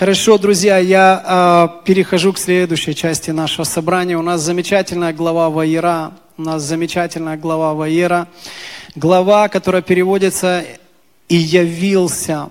Хорошо, друзья, я перехожу к следующей части нашего собрания. У нас замечательная глава Ваера. Глава, которая переводится «И явился».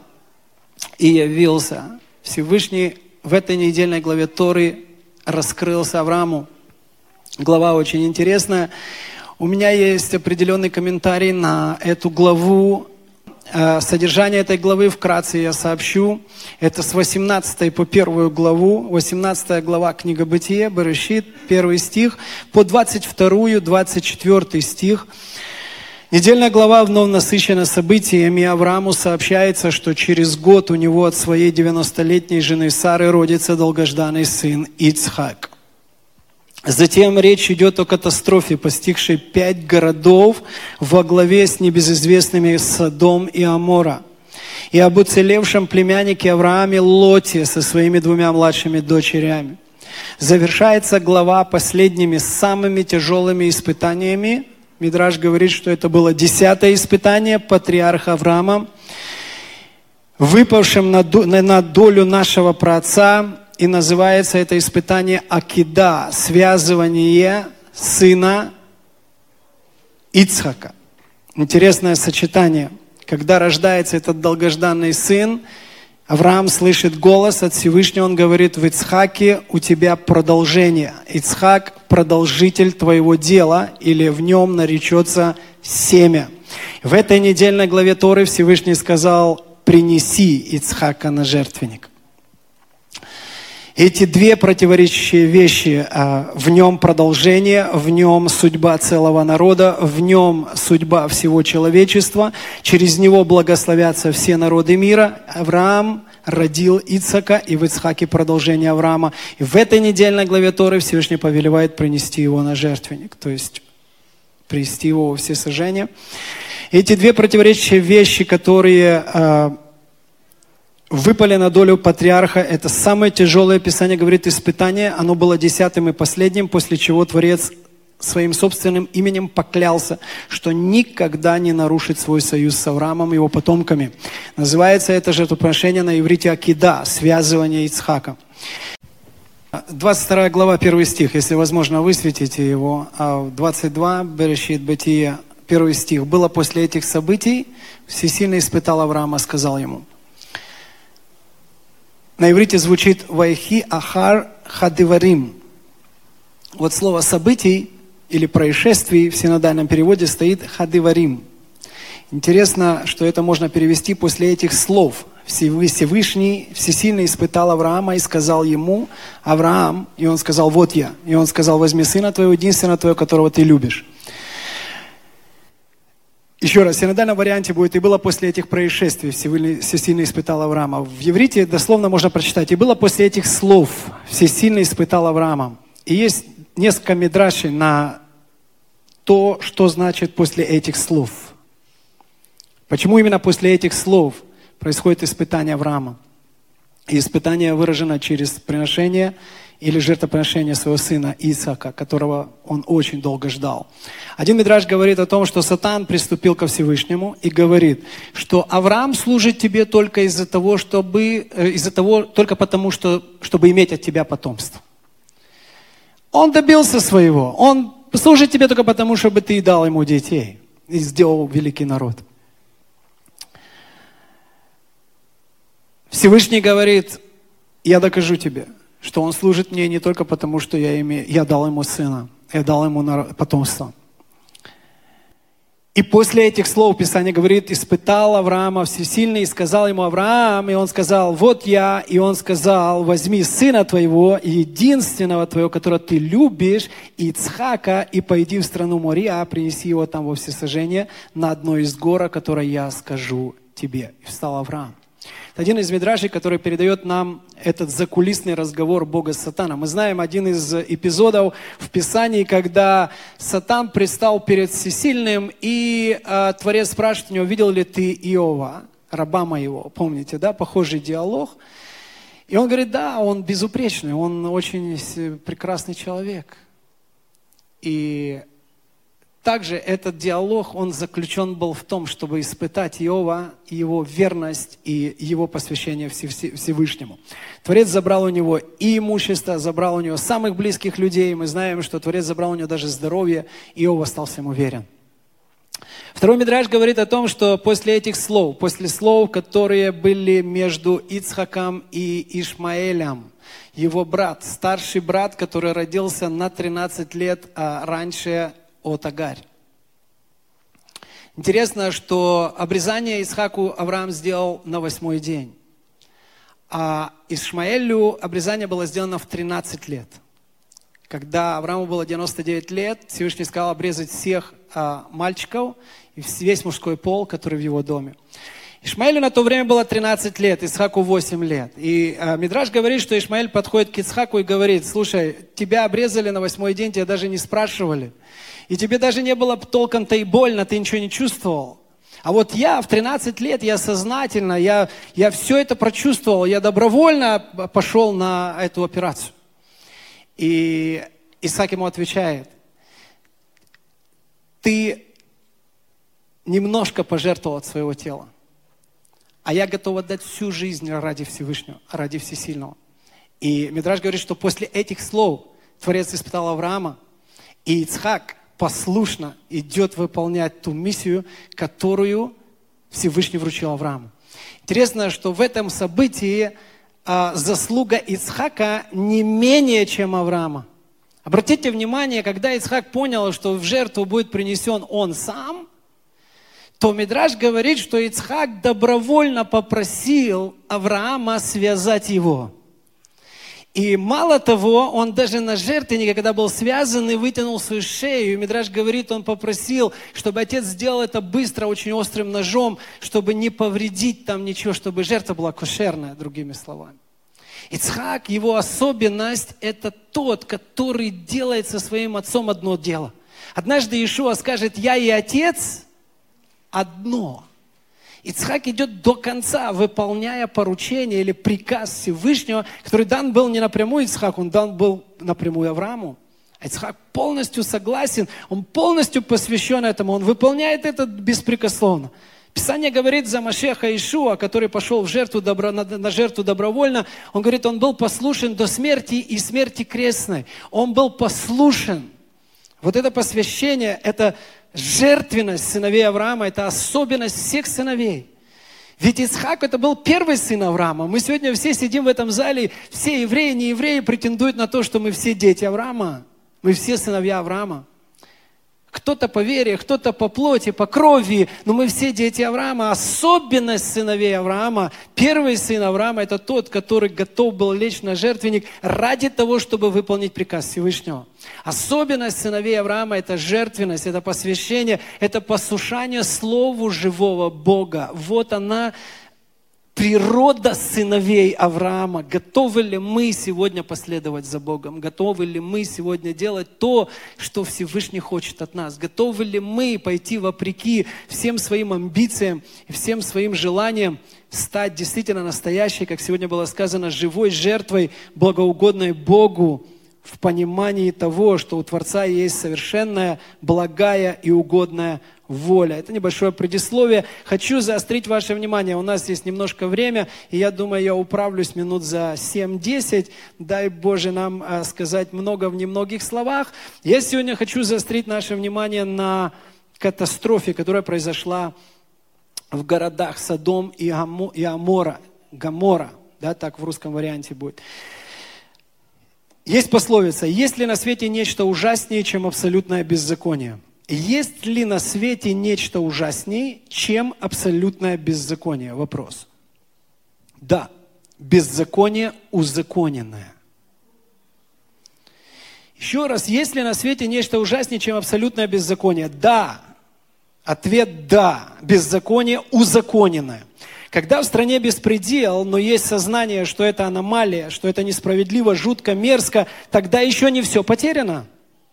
Всевышний в этой недельной главе Торы раскрылся Аврааму. Глава очень интересная. У меня есть определенный комментарий на эту главу. Содержание этой главы вкратце я сообщу. Это с 18 по 1 главу. 18 глава книга Бытие, Берешит, 1 стих, по 22-24 стих. Недельная глава вновь насыщена событиями. Аврааму сообщается, что через год у него от своей 90-летней жены Сары родится долгожданный сын Ицхак. Затем речь идет о катастрофе, постигшей 5 городов во главе с небезызвестными Содом и Амора, и об уцелевшем племяннике Аврааме Лоте со своими 2 младшими дочерями. Завершается глава последними самыми тяжелыми испытаниями. Мидраш говорит, что это было 10-е испытание патриарха Авраама, выпавшим на долю нашего праотца. И называется это испытание Акида, связывание сына Ицхака. Интересное сочетание. Когда рождается этот долгожданный сын, Авраам слышит голос от Всевышнего, он говорит: в Ицхаке у тебя продолжение. Ицхак – продолжитель твоего дела, или в нем наречется семя. В этой недельной главе Торы Всевышний сказал: принеси Ицхака на жертвенник. Эти 2 противоречащие вещи, в нем продолжение, в нем судьба целого народа, в нем судьба всего человечества, через него благословятся все народы мира. Авраам родил Ицхака, и в Ицхаке продолжение Авраама. И в этой недельной главе Торы Всевышний повелевает принести его на жертвенник, то есть привести его во всесожжение. Эти 2 противоречащие вещи, которые выпали на долю патриарха, это самое тяжелое, Писание говорит, испытание. Оно было 10-м и последним, после чего Творец своим собственным именем поклялся, что никогда не нарушит свой союз с Авраамом и его потомками. Называется это жертвоприношение на иврите Акида, связывание Ицхака. 22 глава, 1 стих, если возможно, высветите его. 22, Берешит, Бытие, 1 стих. «Было после этих событий, всесильно испытал Авраама, сказал ему». На иврите звучит «Вайхи ахар хадиварим». Вот слово «событий» или «происшествий» в синодальном переводе стоит «хадиварим». Интересно, что это можно перевести после этих слов. Всевышний всесильно испытал Авраама и сказал ему: «Авраам», и он сказал: «Вот я». И он сказал: «Возьми сына твоего, единственного твоего, которого ты любишь». Еще раз, в синодальном варианте будет: «И было после этих происшествий всесильно испытал Авраама». В иврите дословно можно прочитать: «И было после этих слов всесильно испытал Авраама». И есть несколько мидрашей на то, что значит «после этих слов». Почему именно после этих слов происходит испытание Авраама? И испытание выражено через приношение или жертвоприношение своего сына Исаака, которого он очень долго ждал. Один мидраш говорит о том, что Сатан приступил ко Всевышнему и говорит, что Авраам служит тебе только только потому, чтобы иметь от тебя потомство. Он добился своего. Он служит тебе только потому, чтобы ты дал ему детей и сделал великий народ. Всевышний говорит: я докажу тебе, что он служит мне не только потому, что я дал ему сына, я дал ему потомство. И после этих слов Писание говорит: испытал Авраама всесильный и сказал ему: Авраам, и он сказал: вот я, и он сказал: возьми сына твоего, единственного твоего, которого ты любишь, Ицхака, и пойди в страну Мория, принеси его там во всесожжение на одной из гор, которое я скажу тебе. И встал Авраам. Это один из мидрашей, который передает нам этот закулисный разговор Бога с Сатаном. Мы знаем один из эпизодов в Писании, когда Сатан предстал перед Всесильным, и Творец спрашивает у него: видел ли ты Иова, раба моего? Помните, да, похожий диалог? И он говорит: да, он безупречный, он очень прекрасный человек. И также этот диалог, он заключен был в том, чтобы испытать Иова, его верность и его посвящение Всевышнему. Творец забрал у него и имущество, забрал у него самых близких людей. Мы знаем, что Творец забрал у него даже здоровье, и Иов остался ему верен. Второй Мидраш говорит о том, что после этих слов, после слов, которые были между Ицхаком и Ишмаэлем, его брат, старший брат, который родился на 13 лет раньше от Агарь. Интересно, что обрезание Исхаку Авраам сделал на 8-й день, а Ишмаэлю обрезание было сделано в 13 лет. Когда Аврааму было 99 лет, Всевышний сказал обрезать всех мальчиков и весь мужской пол, который в его доме. Ишмаэлю на то время было 13 лет, Исхаку 8 лет. И Мидраш говорит, что Ишмаэль подходит к Ицхаку и говорит: слушай, тебя обрезали на 8-й день, тебя даже не спрашивали. И тебе даже не было толком-то и больно, ты ничего не чувствовал. А вот я в 13 лет, я сознательно, я все это прочувствовал, я добровольно пошел на эту операцию. И Исаак ему отвечает: ты немножко пожертвовал от своего тела, а я готов отдать всю жизнь ради Всевышнего, ради Всесильного. И Мидраш говорит, что после этих слов Творец испытал Авраама, и Ицхак послушно идет выполнять ту миссию, которую Всевышний вручил Аврааму. Интересно, что в этом событии заслуга Ицхака не менее, чем Авраама. Обратите внимание, когда Ицхак понял, что в жертву будет принесен он сам, то Мидраш говорит, что Ицхак добровольно попросил Авраама связать его. И мало того, он даже на жертвеннике, когда был связан и вытянул свою шею, и Мидраш говорит, он попросил, чтобы отец сделал это быстро, очень острым ножом, чтобы не повредить там ничего, чтобы жертва была кошерная, другими словами. Ицхак, его особенность, это тот, который делает со своим отцом одно дело. Однажды Иешуа скажет: я и отец одно. Ицхак идет до конца, выполняя поручение или приказ Всевышнего, который дан был не напрямую Ицхаку, он дан был напрямую Аврааму. А Ицхак полностью согласен, он полностью посвящен этому, он выполняет это беспрекословно. Писание говорит за Машеха Иешуа, который пошел в жертву на жертву добровольно, он говорит, он был послушен до смерти и смерти крестной. Он был послушен. Вот это посвящение, это жертвенность сыновей Авраама, это особенность всех сыновей. Ведь Ицхак это был первый сын Авраама. Мы сегодня все сидим в этом зале, все евреи, не евреи претендуют на то, что мы все дети Авраама. Мы все сыновья Авраама. Кто-то по вере, кто-то по плоти, по крови, но мы все дети Авраама. Особенность сыновей Авраама, первый сын Авраама, это тот, который готов был лечь на жертвенник ради того, чтобы выполнить приказ Всевышнего. Особенность сыновей Авраама – это жертвенность, это посвящение, это послушание Слову живого Бога. Вот она, природа сыновей Авраама. Готовы ли мы сегодня последовать за Богом? Готовы ли мы сегодня делать то, что Всевышний хочет от нас? Готовы ли мы пойти вопреки всем своим амбициям и всем своим желаниям, стать действительно настоящей, как сегодня было сказано, живой жертвой, благоугодной Богу, в понимании того, что у Творца есть совершенная, благая и угодная воля. Это небольшое предисловие. Хочу заострить ваше внимание. У нас есть немножко времени, и я думаю, я управлюсь минут за 7-10. Дай Боже нам сказать много в немногих словах. Я сегодня хочу заострить наше внимание на катастрофе, которая произошла в городах Содом и Гоморра. Да, так в русском варианте будет. Есть пословица: есть ли на свете нечто ужаснее, чем абсолютное беззаконие? Есть ли на свете нечто ужаснее, чем абсолютное беззаконие? Вопрос. Да, беззаконие узаконенное. Еще раз, есть ли на свете нечто ужаснее, чем абсолютное беззаконие? Да. Ответ да. Беззаконие узаконенное. Когда в стране беспредел, но есть сознание, что это аномалия, что это несправедливо, жутко, мерзко, тогда еще не все потеряно.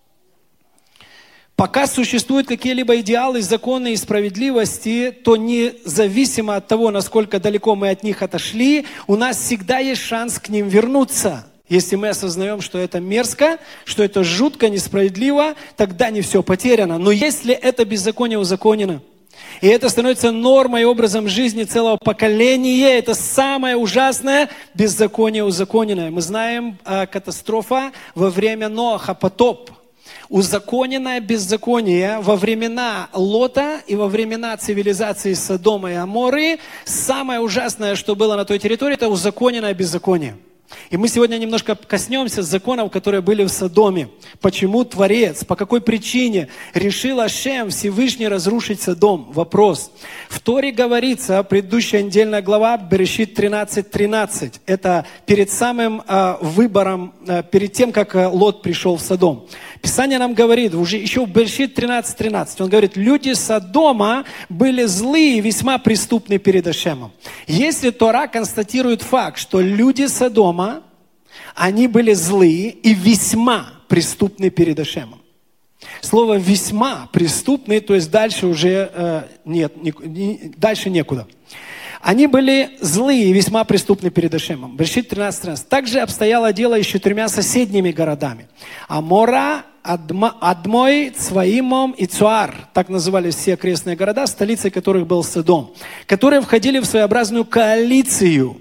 Пока существуют какие-либо идеалы, законы и справедливости, то независимо от того, насколько далеко мы от них отошли, у нас всегда есть шанс к ним вернуться. Если мы осознаем, что это мерзко, что это жутко, несправедливо, тогда не все потеряно. Но если это беззаконие узаконено, и это становится нормой и образом жизни целого поколения, это самое ужасное беззаконие узаконенное. Мы знаем катастрофа во время Ноаха, потоп. Узаконенное беззаконие во времена Лота и во времена цивилизации Содома и Аморы. Самое ужасное, что было на той территории, это узаконенное беззаконие. И мы сегодня немножко коснемся законов, которые были в Содоме. Почему Творец, по какой причине решил Ашем Всевышний разрушить Содом? Вопрос. В Торе говорится, предыдущая недельная глава, Берешит 13:13. Это перед самым выбором, перед тем, как Лот пришел в Содом. Писание нам говорит, уже еще в Берешит 13:13, он говорит, люди Содома были злые и весьма преступны перед Ашемом. Если Тора констатирует факт, что люди Содома, они были злые и весьма преступны перед Ашемом. Слово «весьма преступны», то есть дальше уже дальше некуда. Они были злые и весьма преступны перед Ашемом. Берешит 13:13. Также обстояло дело и с 4 соседними городами. Амора, Адмой, Цваимом и Цуар. Так назывались все окрестные города, столицей которых был Содом. Которые входили в своеобразную коалицию.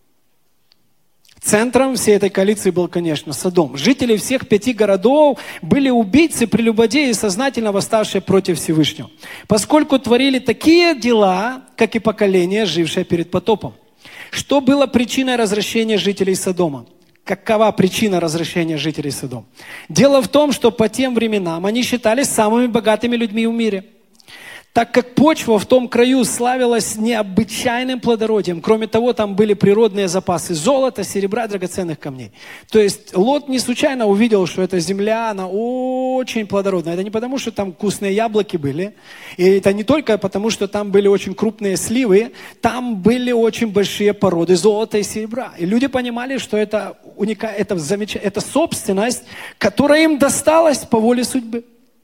Центром всей этой коалиции был, конечно, Содом. Жители всех 5 городов были убийцы, прелюбодеи, сознательно восставшие против Всевышнего. Поскольку творили такие дела, как и поколение, жившее перед потопом. Что было причиной разрушения жителей Содома? Какова причина разрушения жителей Содома? Дело в том, что по тем временам они считались самыми богатыми людьми в мире. Так как почва в том краю славилась необычайным плодородием. Кроме того, там были природные запасы золота, серебра, драгоценных камней. То есть Лот не случайно увидел, что эта земля, она очень плодородная. Это не потому, что там вкусные яблоки были. И это не только потому, что там были очень крупные сливы. Там были очень большие породы золота и серебра. И люди понимали, что это собственность, которая им досталась по воле судьбы.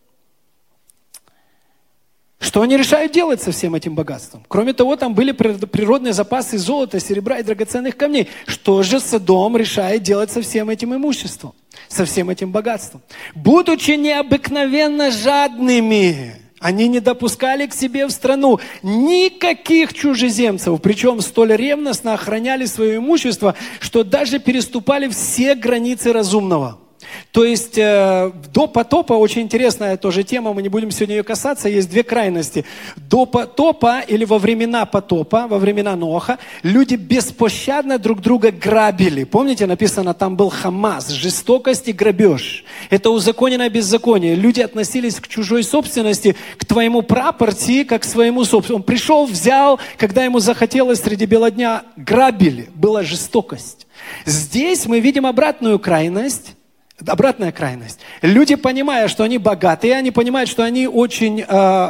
Что они решают делать со всем этим богатством? Кроме того, там были природные запасы золота, серебра и драгоценных камней. Что же Содом решает делать со всем этим имуществом? Со всем этим богатством? Будучи необыкновенно жадными, они не допускали к себе в страну никаких чужеземцев. Причем столь ревностно охраняли свое имущество, что даже переступали все границы разумного. То есть до потопа, очень интересная тоже тема, мы не будем сегодня ее касаться, есть 2 крайности. До потопа или во времена потопа, во времена Ноаха, люди беспощадно друг друга грабили. Помните, написано, там был хамас, жестокость и грабеж. Это узаконенное беззаконие. Люди относились к чужой собственности, к твоему прапорти, как к своему собственному. Он пришел, взял, когда ему захотелось среди бела дня, грабили. Была жестокость. Здесь мы видим обратную крайность. Обратная крайность. Люди, понимая, что они богатые, они понимают, что они очень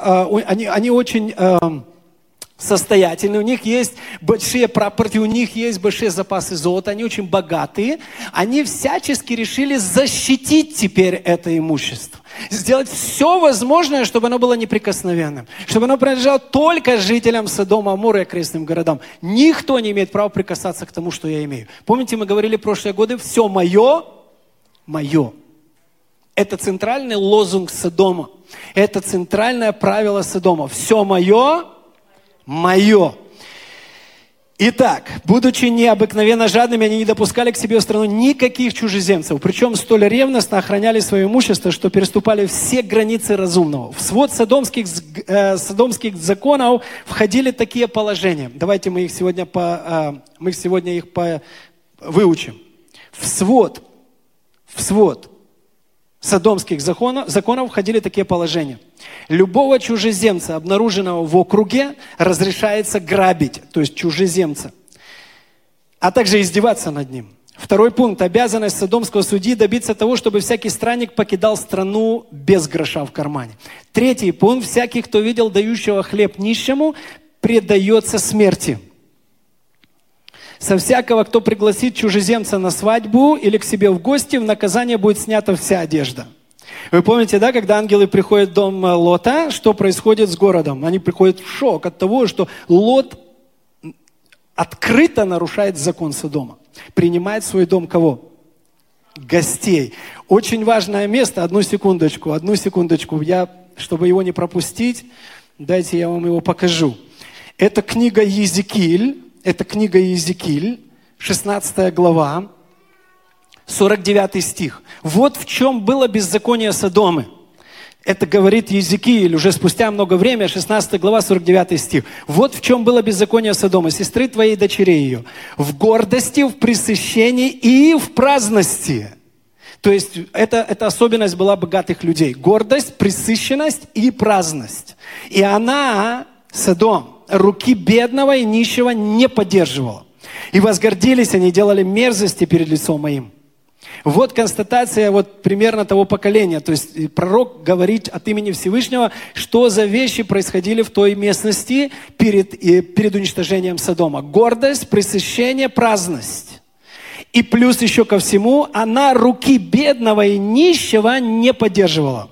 состоятельны, у них есть большие прапорти, у них есть большие запасы золота, они очень богатые. Они всячески решили защитить теперь это имущество. Сделать все возможное, чтобы оно было неприкосновенным. Чтобы оно принадлежало только жителям Содома, Амора и окрестным городам. Никто не имеет права прикасаться к тому, что я имею. Помните, мы говорили в прошлые годы, все мое. Мое. Это центральный лозунг Содома. Это центральное правило Содома. Все мое, мое. Итак, будучи необыкновенно жадными, они не допускали к себе в страну никаких чужеземцев. Причем столь ревностно охраняли свое имущество, что переступали все границы разумного. В свод содомских законов входили такие положения. Давайте мы их сегодня выучим. В свод содомских законов входили такие положения. Любого чужеземца, обнаруженного в округе, разрешается грабить, то есть чужеземца, а также издеваться над ним. 2 пункт. Обязанность содомского судьи добиться того, чтобы всякий странник покидал страну без гроша в кармане. 3 пункт. Всякий, кто видел дающего хлеб нищему, предается смерти. Со всякого, кто пригласит чужеземца на свадьбу или к себе в гости, в наказание будет снята вся одежда. Вы помните, да, когда ангелы приходят в дом Лота, что происходит с городом? Они приходят в шок от того, что Лот открыто нарушает закон Содома. Принимает в свой дом кого? гостей. Очень важное место, одну секундочку. Чтобы его не пропустить, дайте я вам его покажу. Это книга Иезекииль, 16 глава, 49 стих. Вот в чем было беззаконие Содомы. Это говорит Иезекииль уже спустя много времени, 16 глава, 49 стих. Вот в чем было беззаконие Содомы, сестры твоей и дочерей ее. В гордости, в пресыщении и в праздности. То есть это особенность была богатых людей. Гордость, пресыщенность и праздность. И она, Содом, руки бедного и нищего не поддерживала. И возгордились они, делали мерзости перед лицом моим. Вот констатация примерно того поколения. То есть пророк говорит от имени Всевышнего, что за вещи происходили в той местности перед уничтожением Содома. Гордость, пресыщение, праздность. И плюс еще ко всему, она руки бедного и нищего не поддерживала.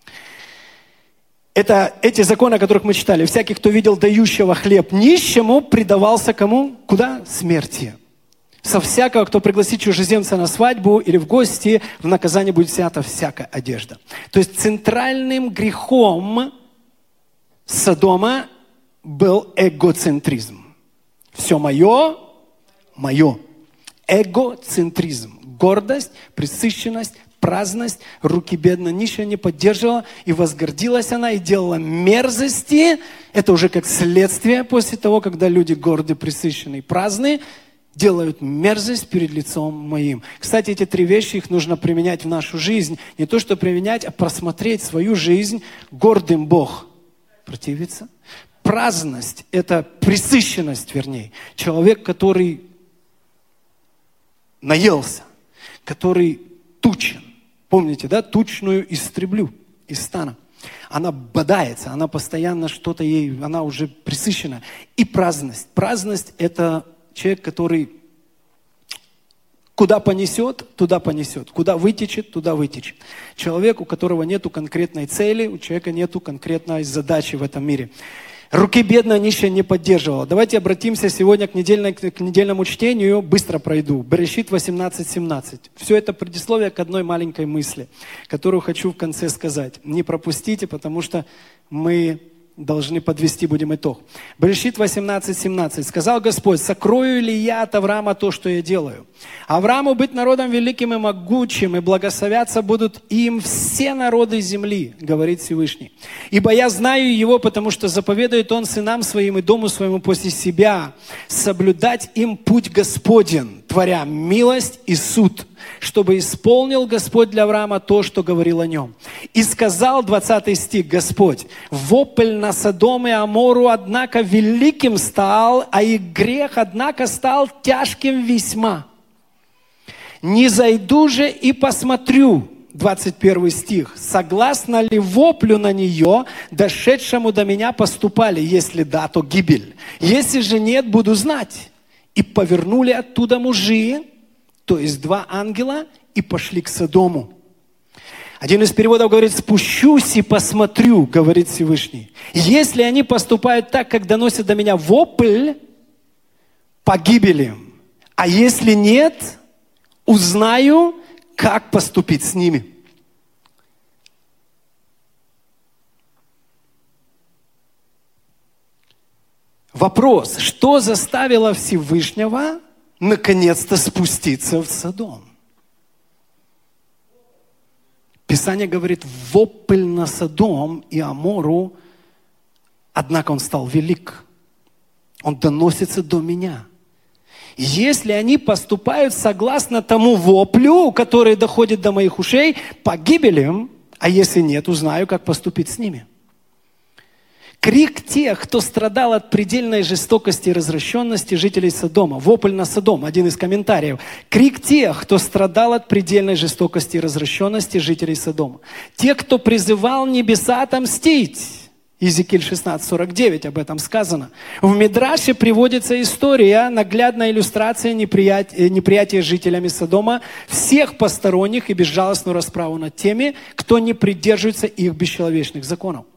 Это эти законы, о которых мы читали. Всякий, кто видел дающего хлеб нищему, предавался кому? Куда? Смерти. Со всякого, кто пригласит чужеземца на свадьбу или в гости, в наказание будет снята всякая одежда. То есть центральным грехом Содома был эгоцентризм. Все мое, мое. Эгоцентризм. Гордость, пресыщенность, праздность, руки бедно нищего не поддерживала, и возгордилась она, и делала мерзости. Это уже как следствие после того, когда люди горды, пресыщенные, праздные, делают мерзость перед лицом моим. Кстати, эти три вещи, их нужно применять в нашу жизнь. Не то, что применять, а просмотреть свою жизнь. Гордым Бог противится. Праздность – это пресыщенность, вернее. Человек, который наелся, который тучен. Помните, да? Тучную истреблю из стана. Она бодается, она постоянно что-то ей, она уже пресыщена. И праздность. Праздность – это человек, который куда понесет, туда понесет. Куда вытечет, туда вытечет. Человек, у которого нету конкретной цели, у человека нету конкретной задачи в этом мире. Руки бедного нищего не поддерживала. Давайте обратимся сегодня к недельному чтению. Быстро пройду. Берешит 18:17. Все это предисловие к одной маленькой мысли, которую хочу в конце сказать. Не пропустите, потому что мы должны подвести будем итог. Берешит 18:17. Сказал Господь: сокрою ли я от Авраама то, что я делаю? Аврааму быть народом великим и могучим, и благословятся будут им все народы земли, говорит Всевышний. Ибо я знаю его, потому что заповедует он сынам своим и дому своему после себя соблюдать им путь Господен, творя милость и суд, чтобы исполнил Господь для Авраама то, что говорил о нем. И сказал, 20 стих, Господь: вопль на Содом и Амору, однако, великим стал, а их грех, однако, стал тяжким весьма. Не зайду же и посмотрю, 21 стих, согласно ли воплю на нее, дошедшему до меня поступали, если да, то гибель. Если же нет, буду знать. И повернули оттуда мужи, то есть 2 ангела, и пошли к Содому. Один из переводов говорит: спущусь и посмотрю, говорит Всевышний. Если они поступают так, как доносят до меня вопль, погибели. А если нет, узнаю, как поступить с ними. Вопрос: что заставило Всевышнего наконец-то спуститься в Содом? Писание говорит: вопль на Содом и Амору, однако он стал велик. Он доносится до меня. Если они поступают согласно тому воплю, который доходит до моих ушей, погибелем, а если нет, узнаю, как поступить с ними. Крик тех, кто страдал от предельной жестокости и развращенности жителей Содома. Вопль на Содом, один из комментариев. Крик тех, кто страдал от предельной жестокости и развращенности жителей Содома. Те, кто призывал небеса отомстить. Иезекииль 16:49, об этом сказано. В Мидраше приводится история, наглядная иллюстрация неприятия жителями Содома всех посторонних и безжалостную расправу над теми, кто не придерживается их бесчеловечных законов.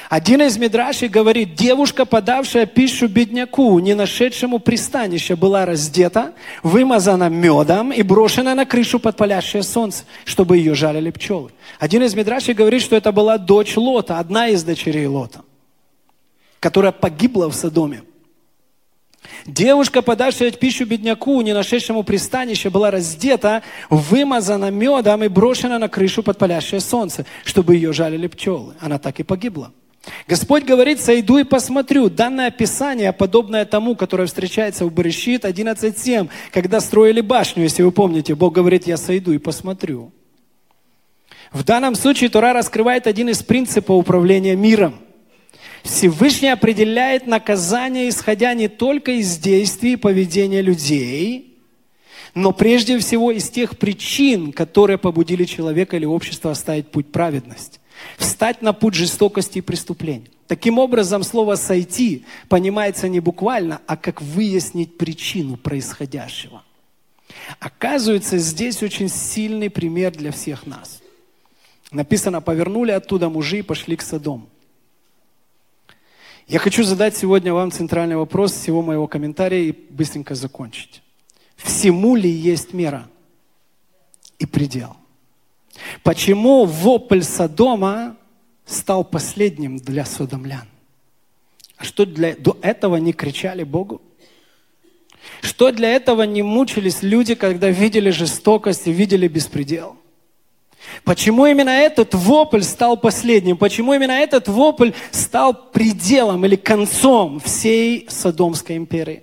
Один из мидрашей говорит, девушка, подавшая пищу бедняку, не нашедшему пристанища, была раздета, вымазана медом и брошена на крышу под палящее солнце, чтобы ее жалили пчелы. Один из мидрашей говорит, что это была дочь Лота, одна из дочерей Лота, которая погибла в Содоме. Девушка, подавшая пищу бедняку, не нашедшему пристанища, была раздета, вымазана медом и брошена на крышу под палящее солнце, чтобы ее жалили пчелы. Она так и погибла. Господь говорит, сойду и посмотрю. Данное описание, подобное тому, которое встречается в Берешит 11:7, когда строили башню, если вы помните, Бог говорит, я сойду и посмотрю. В данном случае Тора раскрывает один из принципов управления миром. Всевышний определяет наказание, исходя не только из действий и поведения людей, но прежде всего из тех причин, которые побудили человека или общество оставить путь праведности, встать на путь жестокости и преступлений. Таким образом, слово «сойти» понимается не буквально, а как выяснить причину происходящего. Оказывается, здесь очень сильный пример для всех нас. Написано, повернули оттуда мужи и пошли к Содому. Я хочу задать сегодня вам центральный вопрос всего моего комментария и быстренько закончить. Всему ли есть мера и предел? Почему вопль Содома стал последним для содомлян? А что до этого не кричали Богу? Что для этого не мучились люди, когда видели жестокость и видели беспредел? Почему именно этот вопль стал последним? Почему именно этот вопль стал пределом или концом всей Содомской империи?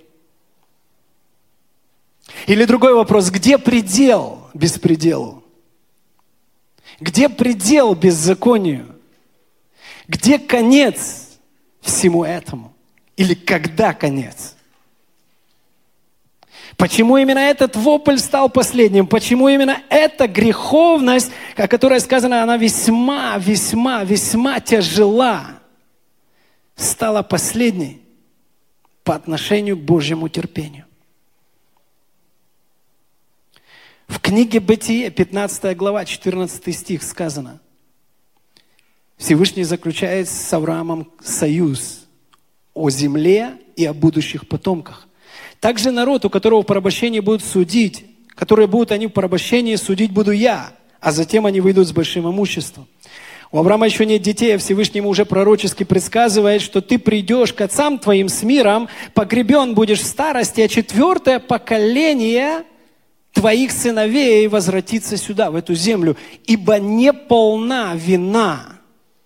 Или другой вопрос, где предел беспределу? Где предел беззаконию? Где конец всему этому? Или когда конец? Почему именно этот вопль стал последним? Почему именно эта греховность, о которой сказано, она весьма, весьма, весьма тяжела, стала последней по отношению к Божьему терпению? В книге Бытие, 15 глава, 14 стих сказано, Всевышний заключает с Авраамом союз о земле и о будущих потомках. Также народ, у которого в порабощении будут судить, которые будут они в порабощении судить, буду я, а затем они выйдут с большим имуществом. У Авраама еще нет детей, а Всевышний ему уже пророчески предсказывает, что ты придешь к отцам твоим с миром, погребен будешь в старости, а 4-е поколение твоих сыновей возвратится сюда, в эту землю, ибо не полна вина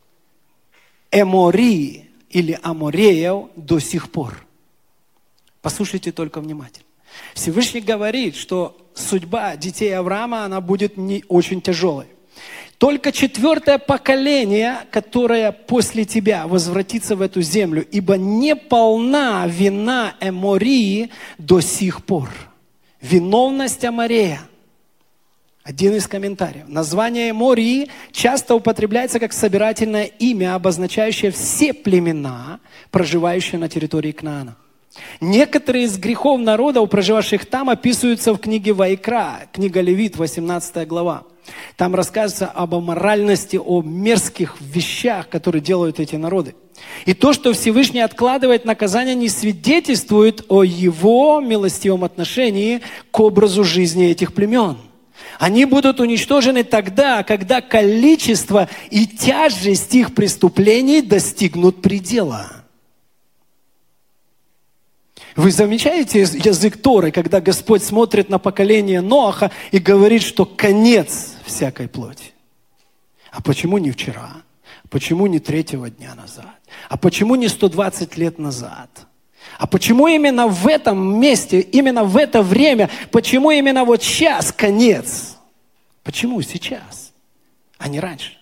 Эмори или Амореев до сих пор. Послушайте только внимательно. Всевышний говорит, что судьба детей Авраама, она будет не очень тяжелой. Только 4-е поколение, которое после тебя возвратится в эту землю, ибо не полна вина Эмории до сих пор. Виновность Аморея. Один из комментариев. Название Эмории часто употребляется как собирательное имя, обозначающее все племена, проживающие на территории Кнаана. Некоторые из грехов народов, проживавших там, описываются в книге Ваикра, книга Левит, 18 глава. Там рассказывается об аморальности, о мерзких вещах, которые делают эти народы. И то, что Всевышний откладывает наказание, не свидетельствует о его милостивом отношении к образу жизни этих племен. Они будут уничтожены тогда, когда количество и тяжесть их преступлений достигнут предела. Вы замечаете язык Торы, когда Господь смотрит на поколение Ноаха и говорит, что конец всякой плоти? А почему не вчера? Почему не 3-го дня назад? А почему не 120 лет назад? А почему именно в этом месте, именно в это время, почему именно вот сейчас конец? Почему сейчас, а не раньше?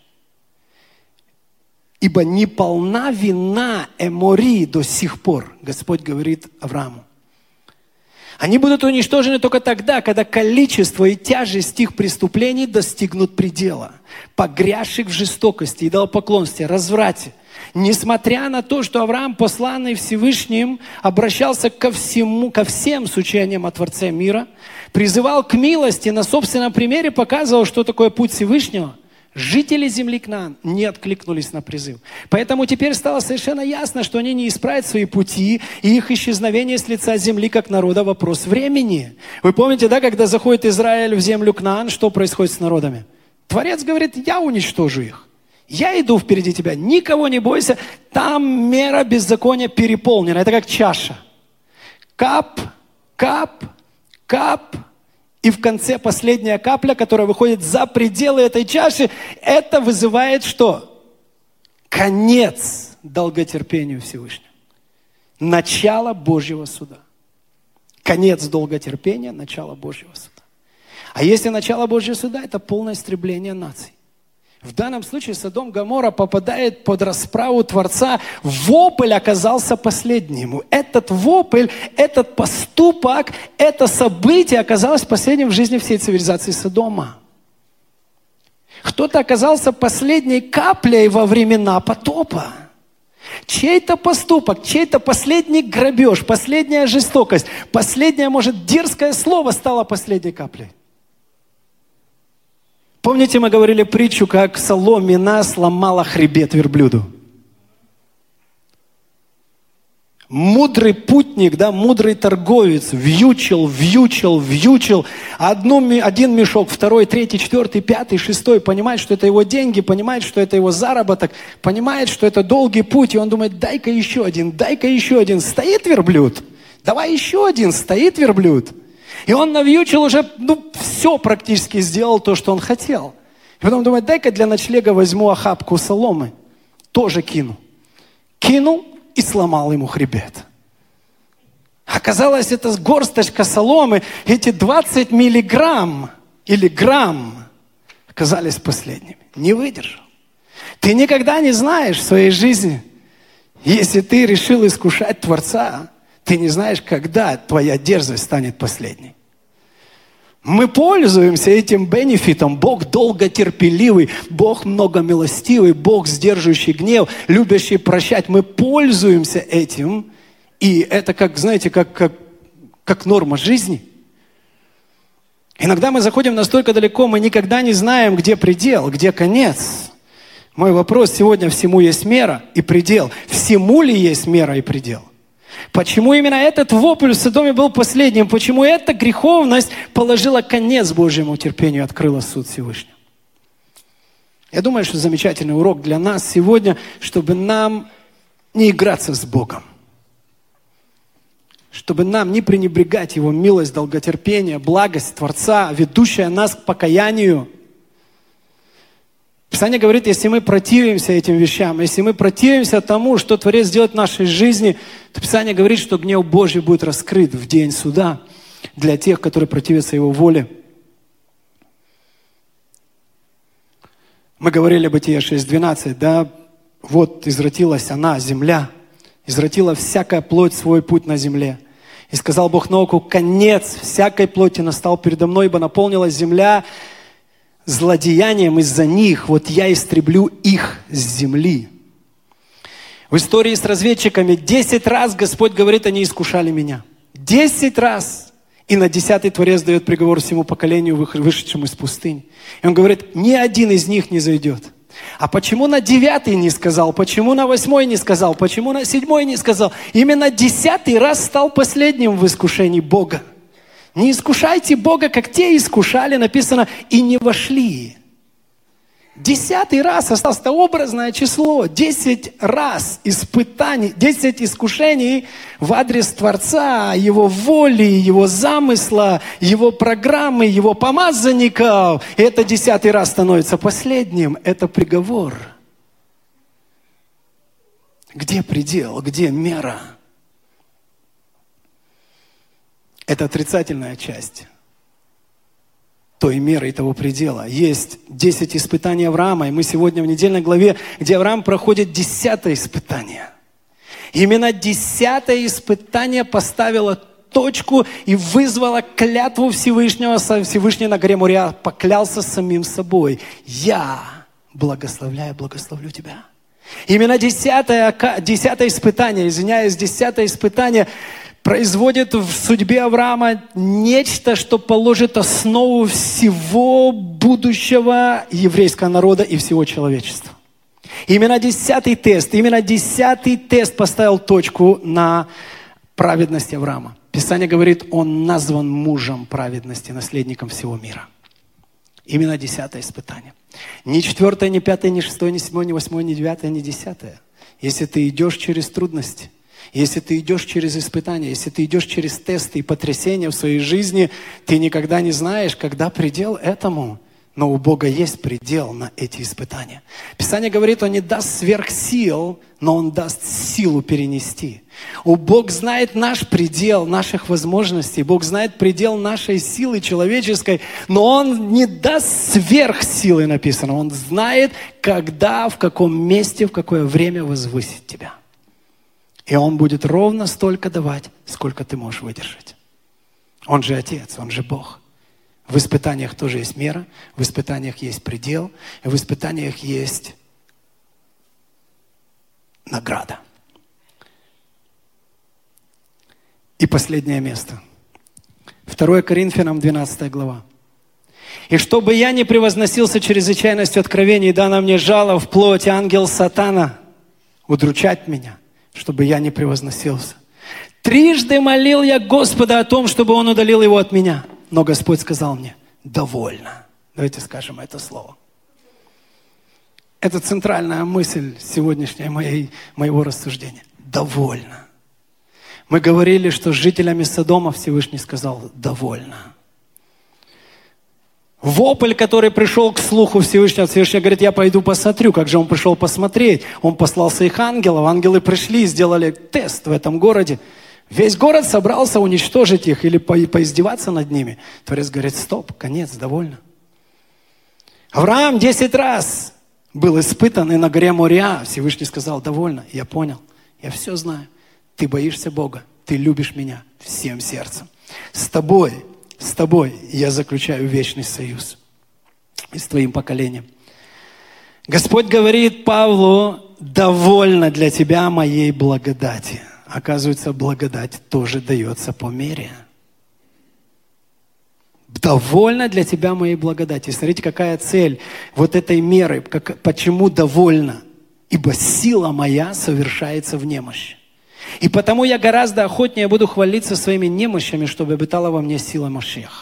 Ибо не полна вина Эмори до сих пор, Господь говорит Аврааму. Они будут уничтожены только тогда, когда количество и тяжесть их преступлений достигнут предела, погрязших в жестокости, идолопоклонстве, разврате. Несмотря на то, что Авраам, посланный Всевышним, обращался ко всем с учением о Творце мира, призывал к милости, на собственном примере показывал, что такое путь Всевышнего, жители земли Кнаан не откликнулись на призыв. Поэтому теперь стало совершенно ясно, что они не исправят свои пути, и их исчезновение с лица земли как народа вопрос времени. Вы помните, да, когда заходит Израиль в землю Кнаан, что происходит с народами? Творец говорит, я уничтожу их. Я иду впереди тебя, никого не бойся. Там мера беззакония переполнена. Это как чаша. Кап, кап, кап. И в конце последняя капля, которая выходит за пределы этой чаши, это вызывает что? Конец долготерпению Всевышнего. Начало Божьего суда. Конец долготерпения, начало Божьего суда. А если начало Божьего суда, это полное истребление наций. В данном случае Содом Гоморра попадает под расправу Творца. Вопль оказался последним. Этот вопль, этот поступок, это событие оказалось последним в жизни всей цивилизации Содома. Кто-то оказался последней каплей во времена потопа. Чей-то поступок, чей-то последний грабеж, последняя жестокость, последнее, может, дерзкое слово стало последней каплей. Помните, мы говорили притчу, как соломина сломала хребет верблюду? Мудрый путник, да, мудрый торговец вьючил. Один мешок, второй, третий, четвертый, пятый, шестой. Понимает, что это его деньги, понимает, что это его заработок, понимает, что это долгий путь. И он думает, дай-ка еще один. Стоит верблюд? Давай еще один, стоит верблюд. И он навьючил уже, все практически сделал то, что он хотел. И потом думает, дай-ка для ночлега возьму охапку соломы. Тоже кину. Кинул и сломал ему хребет. Оказалось, это горсточка соломы, эти 20 миллиграмм или грамм оказались последними. Не выдержал. Ты никогда не знаешь в своей жизни, если ты решил искушать Творца, ты не знаешь, когда твоя дерзость станет последней. Мы пользуемся этим бенефитом. Бог долготерпеливый, Бог многомилостивый, Бог сдерживающий гнев, любящий прощать. Мы пользуемся этим. И это как, знаете, как норма жизни. Иногда мы заходим настолько далеко, мы никогда не знаем, где предел, где конец. Мой вопрос сегодня: всему есть мера и предел. Всему ли есть мера и предел? Почему именно этот вопль в Содоме был последним? Почему эта греховность положила конец Божьему терпению, открыла суд Всевышнего? Я думаю, что замечательный урок для нас сегодня, чтобы нам не играться с Богом. Чтобы нам не пренебрегать Его милость, долготерпение, благость Творца, ведущая нас к покаянию. Писание говорит, если мы противимся этим вещам, если мы противимся тому, что Творец делает в нашей жизни, то Писание говорит, что гнев Божий будет раскрыт в день суда для тех, которые противятся Его воле. Мы говорили об Бытие 6:12, да? Вот извратилась она, земля, извратила всякая плоть свой путь на земле. И сказал Бог Ноаху, конец всякой плоти настал передо мной, ибо наполнилась земля злодеянием из-за них, вот я истреблю их с земли. В истории с разведчиками 10 раз Господь говорит, они искушали меня. 10 раз. И на 10-й Творец дает приговор всему поколению, вышедшему из пустыни. И Он говорит, ни один из них не зайдет. А почему на 9-й не сказал? Почему на 8-й не сказал? Почему на 7-й не сказал? Именно 10-й раз стал последним в искушении Бога. Не искушайте Бога, как те искушали, написано, и не вошли. 10-й раз осталось это образное число. 10 раз испытаний, 10 искушений в адрес Творца, Его воли, Его замысла, Его программы, Его помазанников. И это 10-й раз становится последним. Это приговор. Где предел? Где мера? Это отрицательная часть той меры и того предела. Есть 10 испытаний Авраама, и мы сегодня в недельной главе, где Авраам проходит 10-е испытание. Именно 10-е испытание поставило точку и вызвало клятву Всевышнего. Всевышний на горе Мория поклялся самим собой. Я благословлю тебя. Именно 10-е испытание, 10-е испытание производит в судьбе Авраама нечто, что положит основу всего будущего еврейского народа и всего человечества. Именно 10-й тест поставил точку на праведности Авраама. Писание говорит, он назван мужем праведности, наследником всего мира. Именно 10-е испытание. Не 4-е, не 5-е, не 6-е, не 7-е, не 8-е, не 9-е, не 10-е. Если ты идешь через трудности, если ты идешь через испытания, если ты идешь через тесты и потрясения в своей жизни, ты никогда не знаешь, когда предел этому. Но у Бога есть предел на эти испытания. Писание говорит, Он не даст сверхсил, но Он даст силу перенести. Бог знает наш предел, наших возможностей. Бог знает предел нашей силы человеческой, но Он не даст сверхсилы, написано. Он знает, когда, в каком месте, в какое время возвысить тебя. И Он будет ровно столько давать, сколько ты можешь выдержать. Он же Отец, Он же Бог. В испытаниях тоже есть мера, в испытаниях есть предел, и в испытаниях есть награда. И последнее место. 2 Коринфянам, 12 глава. «И чтобы я не превозносился чрезвычайностью откровений, дано мне жало в плоть, ангел сатана, удручать меня, чтобы я не превозносился. Трижды молил я Господа о том, чтобы Он удалил его от меня. Но Господь сказал мне, довольно». Давайте скажем это слово. Это центральная мысль сегодняшней моего рассуждения. Довольно. Мы говорили, что с жителями Содома Всевышний сказал, довольно. Вопль, который пришел к слуху Всевышнего, Всевышний говорит, я пойду посмотрю. Как же Он пришел посмотреть? Он послал своих ангелов. Ангелы пришли, сделали тест в этом городе. Весь город собрался уничтожить их или поиздеваться над ними. Творец говорит, стоп, конец, довольно. Авраам 10 раз был испытан, и на горе Мория Всевышний сказал, довольно, я понял, я все знаю. Ты боишься Бога, ты любишь меня всем сердцем. С тобой я заключаю вечный союз. И с твоим поколением. Господь говорит Павлу, довольно для тебя моей благодати. Оказывается, благодать тоже дается по мере. Довольно для тебя моей благодати. Смотрите, какая цель вот этой меры. Почему довольно? Ибо сила моя совершается в немощи. И потому я гораздо охотнее буду хвалиться своими немощами, чтобы обитала во мне сила Машиаха.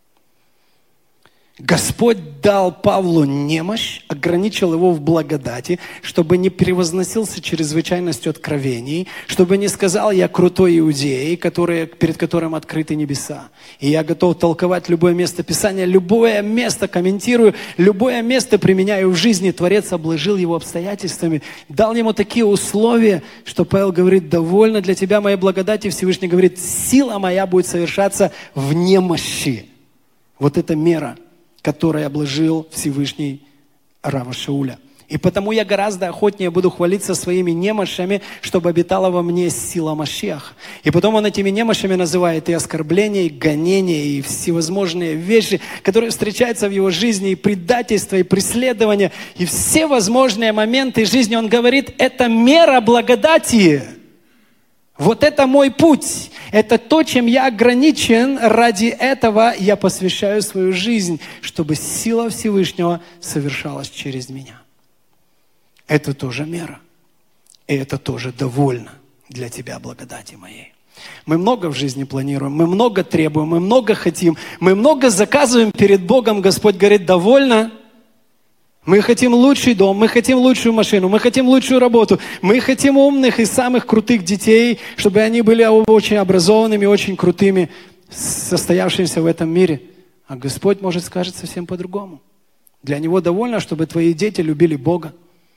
Господь дал Павлу немощь, ограничил его в благодати, чтобы не превозносился чрезвычайностью откровений, чтобы не сказал, я крутой иудей, перед которым открыты небеса. И я готов толковать любое место Писания, любое место комментирую, любое место применяю в жизни. Творец обложил его обстоятельствами, дал ему такие условия, что Павел говорит, довольно для тебя моей благодати. Всевышний говорит, сила моя будет совершаться в немощи. Вот эта мера, который обложил Всевышний Рава Шауля. И потому я гораздо охотнее буду хвалиться своими немощами, чтобы обитала во мне сила Машиаха. И потом он этими немощами называет и оскорбления, и гонения, и всевозможные вещи, которые встречаются в его жизни, и предательство, и преследование, и все возможные моменты жизни. Он говорит, это мера благодати. Вот это мой путь. Это то, чем я ограничен. Ради этого я посвящаю свою жизнь, чтобы сила Всевышнего совершалась через меня. Это тоже мера. И это тоже довольно для тебя благодати моей. Мы много в жизни планируем, мы много требуем, мы много хотим, мы много заказываем перед Богом. Господь говорит, довольно. Мы хотим лучший дом, мы хотим лучшую машину, мы хотим лучшую работу, мы хотим умных и самых крутых детей, чтобы они были очень образованными, очень крутыми, состоявшимися в этом мире. А Господь может сказать совсем по-другому. Для Него довольно, чтобы твои дети любили Бога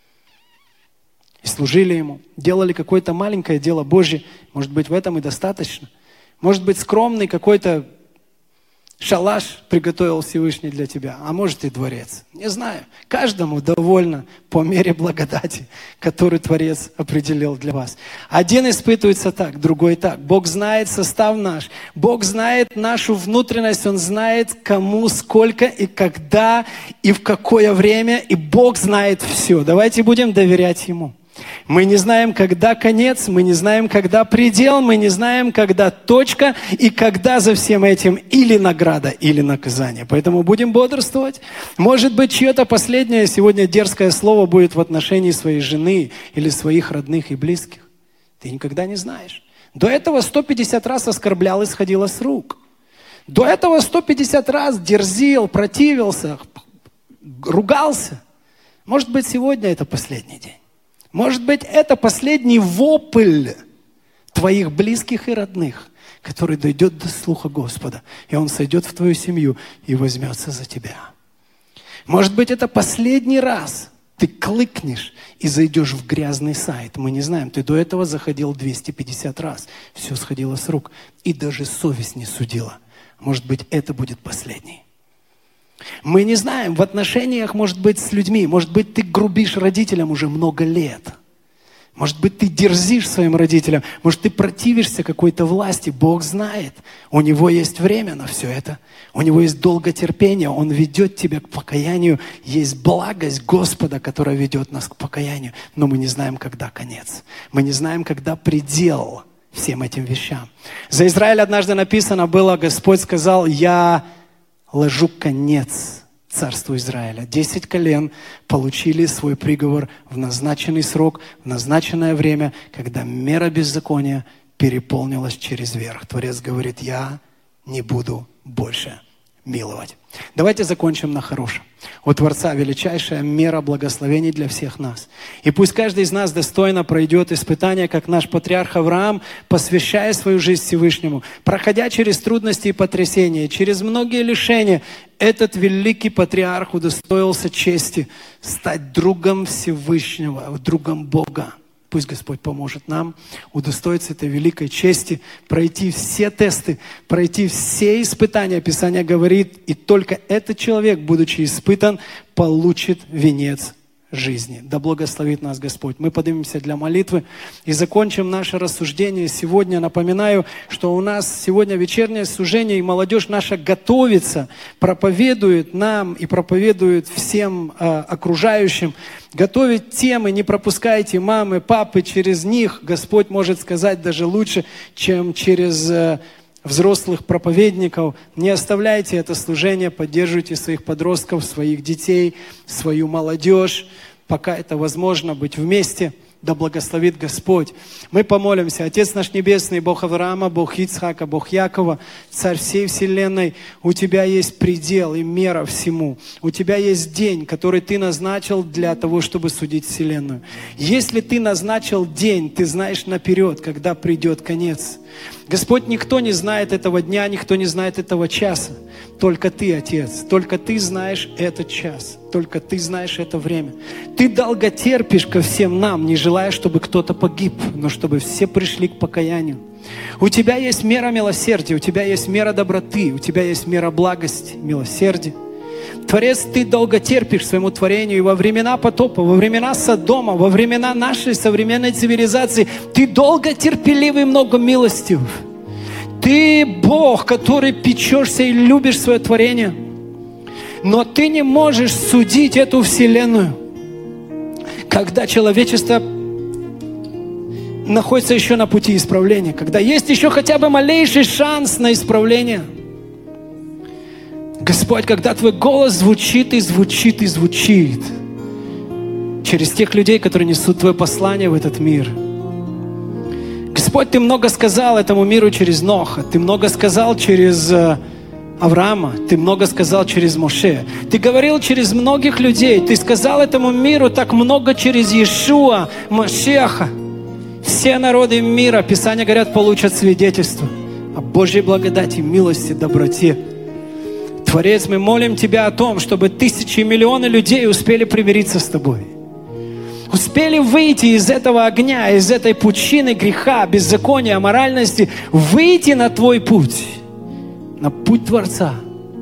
и служили Ему, делали какое-то маленькое дело Божье. Может быть, в этом и достаточно. Может быть, скромный какой-то шалаш приготовил Всевышний для тебя, а может и дворец. Не знаю. Каждому довольно по мере благодати, которую Творец определил для вас. Один испытывается так, другой так. Бог знает состав наш. Бог знает нашу внутренность. Он знает, кому, сколько и когда, и в какое время. И Бог знает все. Давайте будем доверять Ему. Мы не знаем, когда конец, мы не знаем, когда предел, мы не знаем, когда точка и когда за всем этим или награда, или наказание. Поэтому будем бодрствовать. Может быть, чье-то последнее сегодня дерзкое слово будет в отношении своей жены или своих родных и близких. Ты никогда не знаешь. До этого 150 раз оскорблял и сходило с рук. До этого 150 раз дерзил, противился, ругался. Может быть, сегодня это последний день. Может быть, это последний вопль твоих близких и родных, который дойдет до слуха Господа, и Он сойдет в твою семью и возьмется за тебя. Может быть, это последний раз ты клыкнешь и зайдешь в грязный сайт. Мы не знаем, ты до этого заходил 250 раз, все сходило с рук, и даже совесть не судила. Может быть, это будет последний. Мы не знаем, в отношениях, может быть, с людьми, может быть, ты грубишь родителям уже много лет. Может быть, ты дерзишь своим родителям, может, ты противишься какой-то власти. Бог знает, у Него есть время на все это. У Него есть долготерпение, Он ведет тебя к покаянию. Есть благость Господа, которая ведет нас к покаянию. Но мы не знаем, когда конец. Мы не знаем, когда предел всем этим вещам. За Израиль однажды написано было, Господь сказал, я ложу конец царству Израиля. 10 колен получили свой приговор в назначенный срок, в назначенное время, когда мера беззакония переполнилась через верх. Творец говорит, я не буду больше миловать. Давайте закончим на хорошем. У Творца величайшая мера благословений для всех нас. И пусть каждый из нас достойно пройдет испытание, как наш патриарх Авраам, посвящая свою жизнь Всевышнему, проходя через трудности и потрясения, через многие лишения, этот великий патриарх удостоился чести стать другом Всевышнего, другом Бога. Пусть Господь поможет нам удостоиться этой великой чести, пройти все тесты, пройти все испытания. Писание говорит, и только этот человек, будучи испытан, получит венец жизни. Да благословит нас Господь. Мы поднимемся для молитвы и закончим наше рассуждение. Сегодня напоминаю, что у нас сегодня вечернее служение, и молодежь наша готовится, проповедует нам и проповедует всем окружающим. Готовить темы, не пропускайте мамы, папы, через них Господь может сказать даже лучше, чем через взрослых проповедников. Не оставляйте это служение, поддерживайте своих подростков, своих детей, свою молодежь, пока это возможно, быть вместе. Да благословит Господь. Мы помолимся. Отец наш Небесный, Бог Авраама, Бог Ицхака, Бог Якова, Царь всей вселенной, у Тебя есть предел и мера всему. У Тебя есть день, который Ты назначил для того, чтобы судить вселенную. Если Ты назначил день, Ты знаешь наперед, когда придет конец. Господь, никто не знает этого дня, никто не знает этого часа. Только Ты, Отец, только Ты знаешь этот час, только Ты знаешь это время. Ты долго терпишь ко всем нам, не желая, чтобы кто-то погиб, но чтобы все пришли к покаянию. У Тебя есть мера милосердия, у Тебя есть мера доброты, у Тебя есть мера благости, милосердия. Творец, Ты долго терпишь своему творению, и во времена потопа, во времена Содома, во времена нашей современной цивилизации Ты долго терпеливый, много милостив. Ты Бог, который печешься и любишь свое творение, но Ты не можешь судить эту вселенную, когда человечество находится еще на пути исправления, когда есть еще хотя бы малейший шанс на исправление. Господь, когда Твой голос звучит и звучит и звучит через тех людей, которые несут Твое послание в этот мир. Господь, Ты много сказал этому миру через Ноха, Ты много сказал через Авраама, Ты много сказал через Моше, Ты говорил через многих людей, Ты сказал этому миру так много через Иешуа, Машеха. Все народы мира, Писания говорят, получат свидетельство о Божьей благодати, милости, доброте. Творец, мы молим Тебя о том, чтобы тысячи и миллионы людей успели примириться с Тобой. Успели выйти из этого огня, из этой пучины греха, беззакония, аморальности, выйти на Твой путь, на путь Творца,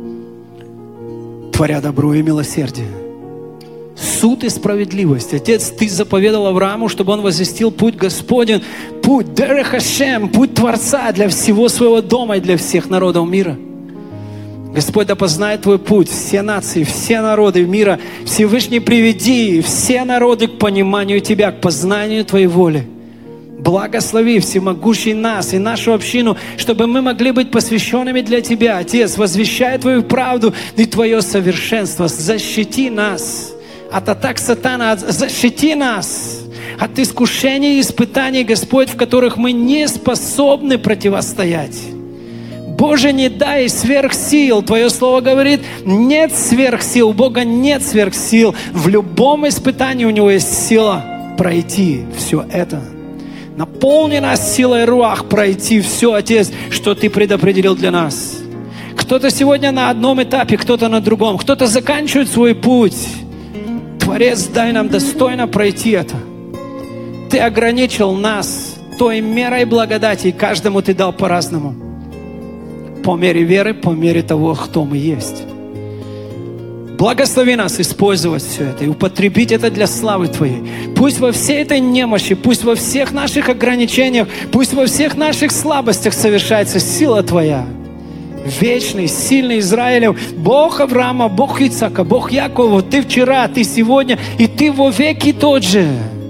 творя добро и милосердие. Суд и справедливость. Отец, Ты заповедал Аврааму, чтобы он возвестил путь Господень, путь Дерех Ашем, путь Творца для всего своего дома и для всех народов мира. Господь, да познает Твой путь все нации, все народы мира. Всевышний, приведи все народы к пониманию Тебя, к познанию Твоей воли. Благослови всемогущий нас и нашу общину, чтобы мы могли быть посвященными для Тебя, Отец, возвещая Твою правду и Твое совершенство. Защити нас от атак сатана, защити нас от искушений и испытаний, Господь, в которых мы не способны противостоять. Боже, не дай сверхсил. Твое Слово говорит, нет сверхсил. У Бога нет сверхсил. В любом испытании у Него есть сила пройти все это. Наполни нас силой руах пройти все, Отец, что Ты предопределил для нас. Кто-то сегодня на одном этапе, кто-то на другом. Кто-то заканчивает свой путь. Творец, дай нам достойно пройти это. Ты ограничил нас той мерой благодати, и каждому Ты дал по-разному. По мере веры, по мере того, кто мы есть. Благослови нас использовать все это и употребить это для славы Твоей. Пусть во всей этой немощи, пусть во всех наших ограничениях, пусть во всех наших слабостях совершается сила Твоя. Вечный, сильный Израилев, Бог Авраама, Бог Ицака, Бог Якова. Ты вчера, Ты сегодня, и Ты во веки тот же.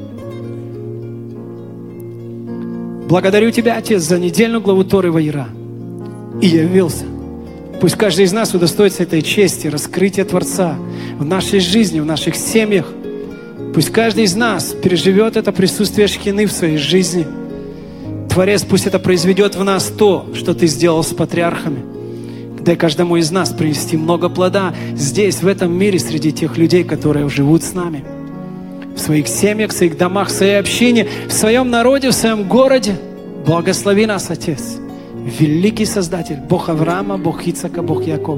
Благодарю Тебя, Отец, за недельную главу Торы Ваира. И явился. Пусть каждый из нас удостоится этой чести, раскрытия Творца в нашей жизни, в наших семьях. Пусть каждый из нас переживет это присутствие Шхины в своей жизни. Творец, пусть это произведет в нас то, что Ты сделал с патриархами. Дай каждому из нас принести много плода здесь, в этом мире, среди тех людей, которые живут с нами. В своих семьях, в своих домах, в своей общине, в своем народе, в своем городе. Благослови нас, Отец. Великий Создатель, Бог Авраама, Бог Ицака, Бог Якова.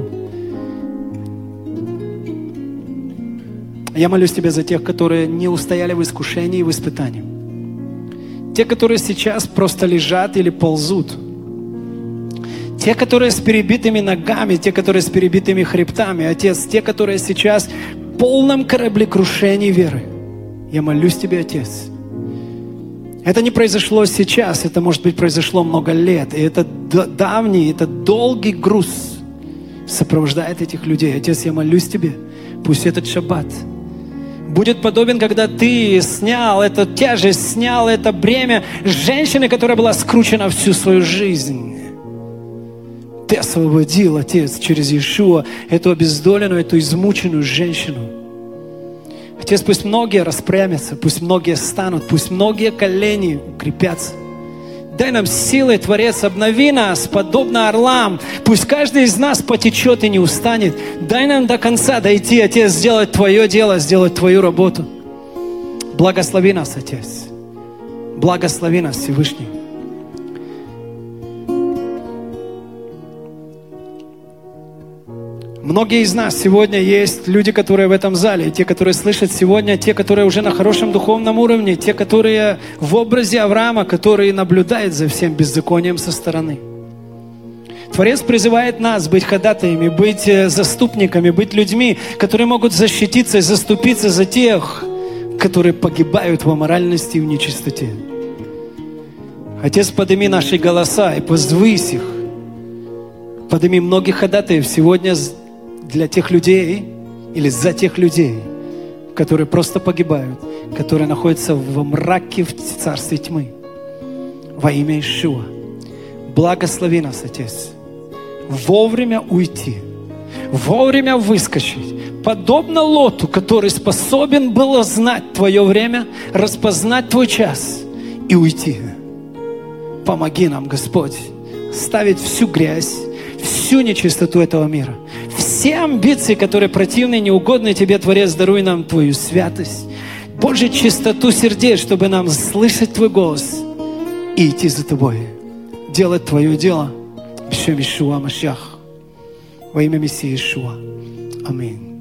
Я молюсь Тебя за тех, которые не устояли в искушении и в испытании. Те, которые сейчас просто лежат или ползут. Те, которые с перебитыми ногами, те, которые с перебитыми хребтами. Отец, те, которые сейчас в полном кораблекрушении веры. Я молюсь Тебе, Отец. Это не произошло сейчас, это, может быть, произошло много лет. И это давний, это долгий груз сопровождает этих людей. Отец, я молюсь Тебе, пусть этот шаббат будет подобен, когда Ты снял эту тяжесть, снял это бремя женщины, которая была скручена всю свою жизнь. Ты освободил, Отец, через Иешуа эту обездоленную, эту измученную женщину. Отец, пусть многие распрямятся, пусть многие станут, пусть многие колени укрепятся. Дай нам силы, Творец, обнови нас, подобно орлам. Пусть каждый из нас потечет и не устанет. Дай нам до конца дойти, Отец, сделать Твое дело, сделать Твою работу. Благослови нас, Отец. Благослови нас, Всевышний. Многие из нас сегодня есть люди, которые в этом зале, те, которые слышат сегодня, те, которые уже на хорошем духовном уровне, те, которые в образе Авраама, которые наблюдают за всем беззаконием со стороны. Творец призывает нас быть ходатаями, быть заступниками, быть людьми, которые могут защититься и заступиться за тех, которые погибают в аморальности и в нечистоте. Отец, подними наши голоса и возвысь их. Подними многих ходатаев сегодня для тех людей или за тех людей, которые просто погибают, которые находятся во мраке, в царстве тьмы. Во имя Иешуа. Благослови нас, Отец. Вовремя уйти, вовремя выскочить. Подобно Лоту, который способен был знать Твое время, распознать Твой час и уйти. Помоги нам, Господь, ставить всю грязь, всю нечистоту этого мира. Все амбиции, которые противны и неугодны Тебе, Творец, даруй нам Твою святость. Боже, чистоту сердец, чтобы нам слышать Твой голос и идти за Тобой. Делать Твое дело. Бешем Иешуа Машиах. Во имя Мессии Иешуа. Аминь.